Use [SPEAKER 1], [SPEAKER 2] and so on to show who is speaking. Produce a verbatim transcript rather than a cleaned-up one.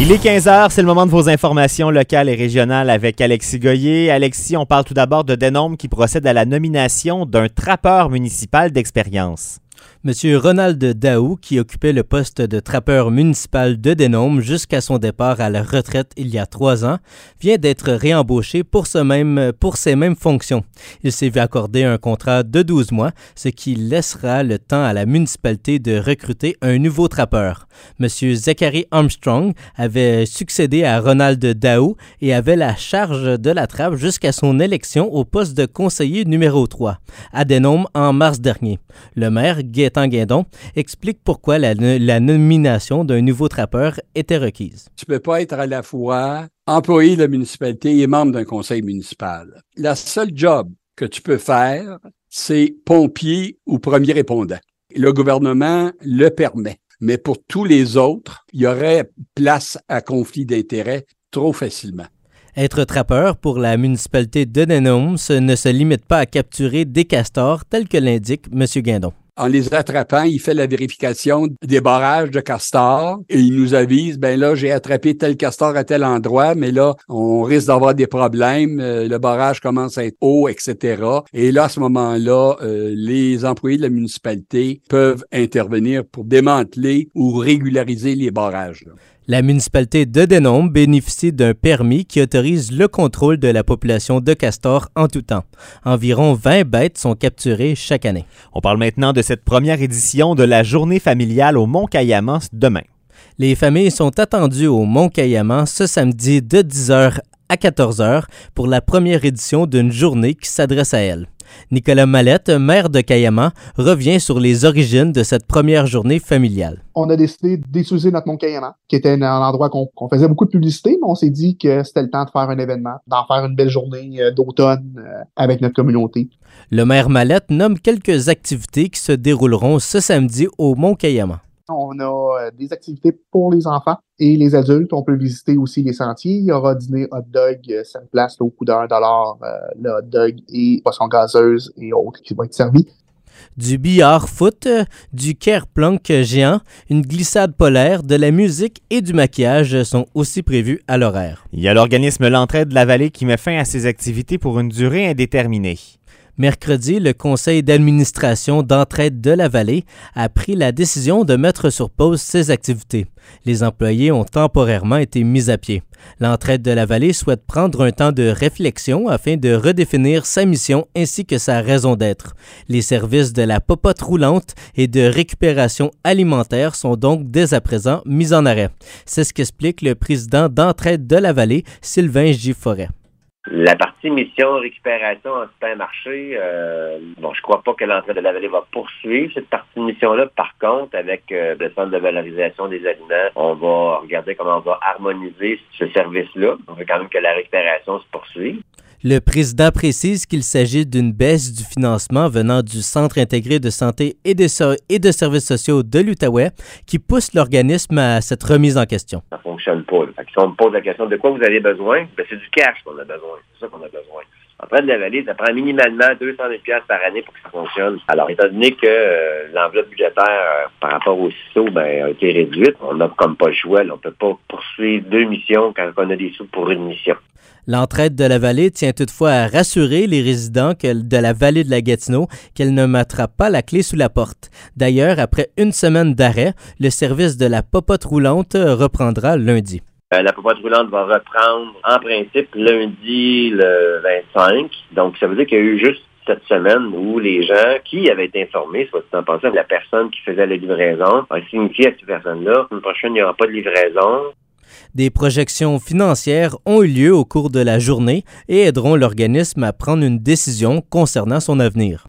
[SPEAKER 1] Il est quinze heures, c'est le moment de vos informations locales et régionales avec Alexis Goyer. Alexis, on parle tout d'abord de Denôme qui procède à la nomination d'un trappeur municipal d'expérience.
[SPEAKER 2] Monsieur Ronald Daou, qui occupait le poste de trappeur municipal de Denôme jusqu'à son départ à la retraite il y a trois ans, vient d'être réembauché pour, ce même, pour ces mêmes fonctions. Il s'est vu accorder un contrat de douze mois, ce qui laissera le temps à la municipalité de recruter un nouveau trappeur. Monsieur Zachary Armstrong avait succédé à Ronald Daou et avait la charge de la trappe jusqu'à son élection au poste de conseiller numéro trois à Denôme en mars dernier. Le maire, Gaétan Guindon, explique pourquoi la, la nomination d'un nouveau trappeur était requise.
[SPEAKER 3] Tu peux pas être à la fois employé de la municipalité et membre d'un conseil municipal. La seule job que tu peux faire, c'est pompier ou premier répondant. Le gouvernement le permet. Mais pour tous les autres, il y aurait place à conflit d'intérêts trop facilement.
[SPEAKER 2] Être trappeur pour la municipalité de Denôme ne se limite pas à capturer des castors, tel que l'indique M. Guindon.
[SPEAKER 3] En les attrapant, il fait la vérification des barrages de castors et il nous avise, ben là, j'ai attrapé tel castor à tel endroit, mais là, on risque d'avoir des problèmes, euh, le barrage commence à être haut, et cetera. Et là, à ce moment-là, euh, les employés de la municipalité peuvent intervenir pour démanteler ou régulariser les barrages, là.
[SPEAKER 2] La municipalité de Denôme bénéficie d'un permis qui autorise le contrôle de la population de castors en tout temps. Environ vingt bêtes sont capturées chaque année.
[SPEAKER 1] On parle maintenant de cette première édition de la journée familiale au Mont-Caillaman demain.
[SPEAKER 2] Les familles sont attendues au Mont-Caillaman ce samedi de dix heures à quatorze heures pour la première édition d'une journée qui s'adresse à elles. Nicolas Mallette, maire de Caillaman, revient sur les origines de cette première journée familiale.
[SPEAKER 4] On a décidé d'utiliser notre Mont-Caillaman, qui était un endroit qu'on, qu'on faisait beaucoup de publicité, mais on s'est dit que c'était le temps de faire un événement, d'en faire une belle journée d'automne avec notre communauté.
[SPEAKER 2] Le maire Mallette nomme quelques activités qui se dérouleront ce samedi au Mont-Caillaman.
[SPEAKER 4] On a des activités pour les enfants et les adultes. On peut visiter aussi les sentiers. Il y aura dîner hot dog, cinq places au coût d'un dollar, euh, le hot dog et poissons gazeuses et autres qui vont être servis.
[SPEAKER 2] Du billard foot, du kerplunk géant, une glissade polaire, de la musique et du maquillage sont aussi prévus à l'horaire.
[SPEAKER 1] Il y a l'organisme L'Entraide de la Vallée qui met fin à ses activités pour une durée indéterminée.
[SPEAKER 2] Mercredi, le conseil d'administration d'Entraide de la Vallée a pris la décision de mettre sur pause ses activités. Les employés ont temporairement été mis à pied. L'Entraide de la Vallée souhaite prendre un temps de réflexion afin de redéfinir sa mission ainsi que sa raison d'être. Les services de la popote roulante et de récupération alimentaire sont donc dès à présent mis en arrêt. C'est ce qu'explique le président d'Entraide de la Vallée, Sylvain Giforêt.
[SPEAKER 5] La partie mission récupération en supermarché, euh, bon, je crois pas que l'entrée de la vallée va poursuivre cette partie de mission-là. Par contre, avec euh, le centre de valorisation des aliments, on va regarder comment on va harmoniser ce service-là. On veut quand même que la récupération se poursuive.
[SPEAKER 2] Le président précise qu'il s'agit d'une baisse du financement venant du Centre intégré de santé et de, so- et de services sociaux de l'Outaouais qui pousse l'organisme à cette remise en question.
[SPEAKER 5] Ça fonctionne pas. Fait que si on me pose la question de quoi vous avez besoin, ben c'est du cash qu'on a besoin. C'est ça qu'on a besoin. En train de la vallée, ça prend minimalement deux cent mille dollars par année pour que ça fonctionne. Alors, étant donné que euh, l'enveloppe budgétaire euh, par rapport au C I S O ben, a été réduite, on n'a comme pas le choix. Là. On ne peut pas poursuivre deux missions quand on a des sous pour une mission.
[SPEAKER 2] L'Entraide de la Vallée tient toutefois à rassurer les résidents de la vallée de la Gatineau qu'elle ne mettra pas la clé sous la porte. D'ailleurs, après une semaine d'arrêt, le service de la popote roulante reprendra lundi.
[SPEAKER 5] Euh, la popote roulante va reprendre en principe lundi le vingt-cinq. Donc, ça veut dire qu'il y a eu juste cette semaine où les gens qui avaient été informés, soit en pensant la personne qui faisait la livraison, a signifié à cette personne-là, une prochaine, il n'y aura pas de livraison.
[SPEAKER 2] Des projections financières ont eu lieu au cours de la journée et aideront l'organisme à prendre une décision concernant son avenir.